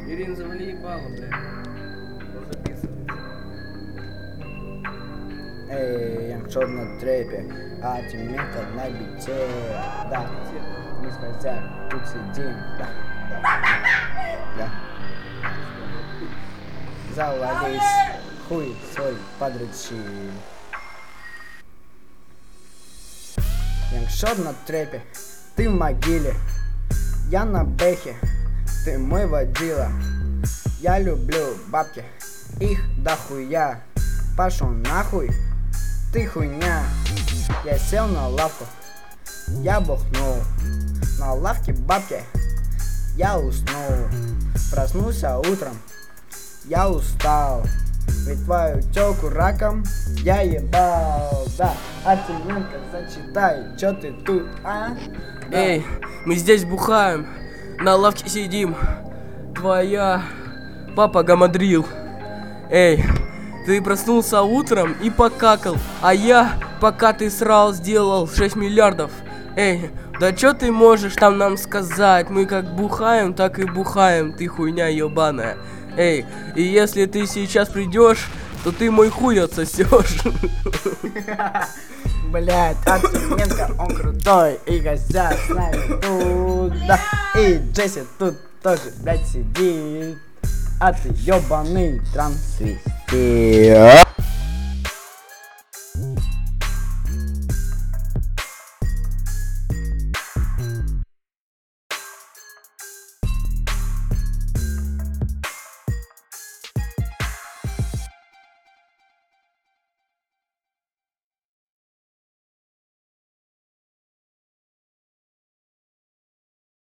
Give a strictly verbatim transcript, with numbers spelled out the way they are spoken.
Ирина завали ебало, бля. Он записывается. Эй, якщо на трепе, а темненько на бите, да. Мы с хозяем тут сидим, да, да, да. Завались, хуй свой подручи. Якщо на трепе, ты в могиле, я на бэхе, ты мой водила. Я люблю бабки, их дохуя. Пошел нахуй, ты хуйня. Я сел на лавку, я бухнул. На лавке бабки, я уснул. Проснулся утром, я устал. Ведь твою тёлку раком я ебал. Да, Артеменко, зачитай, чё ты тут, а? Да. Эй, мы здесь бухаем, на лавке сидим. Твоя папа гамадрил. Эй, ты проснулся утром и покакал, а я, пока ты срал, сделал шесть миллиардов. Эй, да чё ты можешь там нам сказать? Мы как бухаем, так и бухаем, ты хуйня ебаная. Эй, и если ты сейчас придешь, то ты мой хуй отсосешь. Блять, Артеменко, он крутой, и Костя с нами тут, да. И Джесси тут тоже, блять, сидит. А ты ебаный трансвестит.